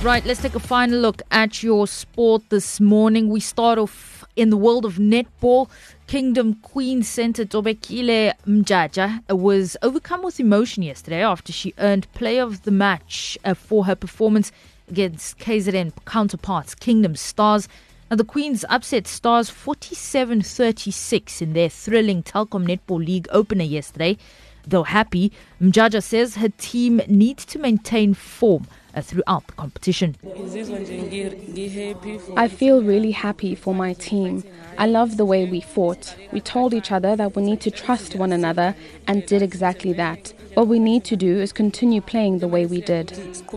Right, let's take a final look at your sport this morning. We start off in the world of netball. Kingdom Queen centre Tobekile Mjaja was overcome with emotion yesterday after she earned player of the match for her performance against KZN counterparts Kingdom Stars. Now, the Queens upset Stars 47-36 in their thrilling Telkom Netball League opener yesterday. Though happy, Mjaja says her team needs to maintain form throughout the competition. I feel really happy for my team. I love the way we fought. We told each other that we need to trust one another and did exactly that. What we need to do is continue playing the way we did.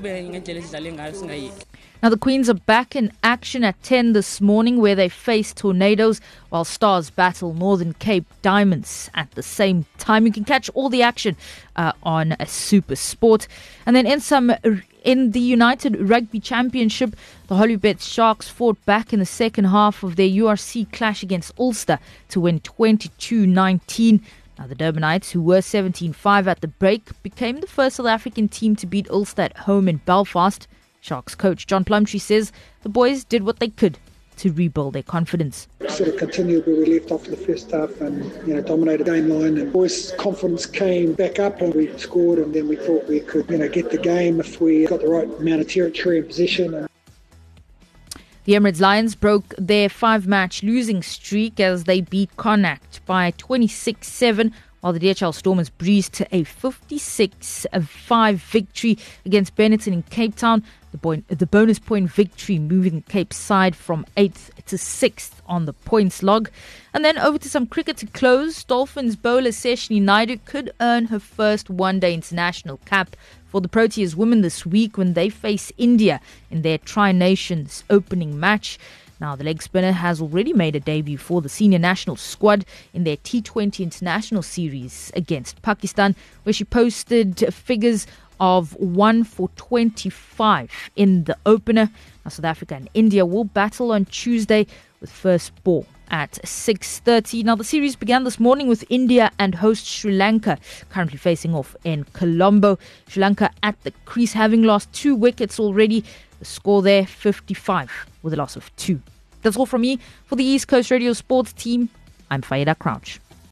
Now, the Queens are back in action at 10 this morning where they face Tornadoes while Stars battle Northern Cape Diamonds at the same time. You can catch all the action on Super Sport. And then in the United Rugby Championship, the Hollywood Sharks fought back in the second half of their URC clash against Ulster to win 22-19. Now, the Durbanites, who were 17-5 at the break, became the first South African team to beat Ulster at home in Belfast. Sharks coach John Plumtree says the boys did what they could to rebuild their confidence. We sort of continued where we left off in the first half and dominated the game line, and boys' confidence came back up and we scored, and then we thought we could get the game if we got the right amount of territory and possession. The Emirates Lions broke their 5-match losing streak as they beat Connacht by 26-7, while the DHL Stormers breezed to a 56-5 victory against Benetton in Cape Town. The bonus point victory moving Cape side from 8th to 6th on the points log. And then over to some cricket to close. Dolphins bowler Seshni Naidu could earn her first one-day international cap for the Proteas women this week when they face India in their Tri-Nations opening match. Now, the leg spinner has already made a debut for the senior national squad in their T20 international series against Pakistan, where she posted figures of 1 for 25 in the opener. Now, South Africa and India will battle on Tuesday with first ball at 6:30. Now, the series began this morning with India and host Sri Lanka currently facing off in Colombo. Sri Lanka at the crease having lost 2 wickets already. The score there 55 with a loss of 2. That's all from me. For the East Coast Radio Sports team, I'm Faida Crouch.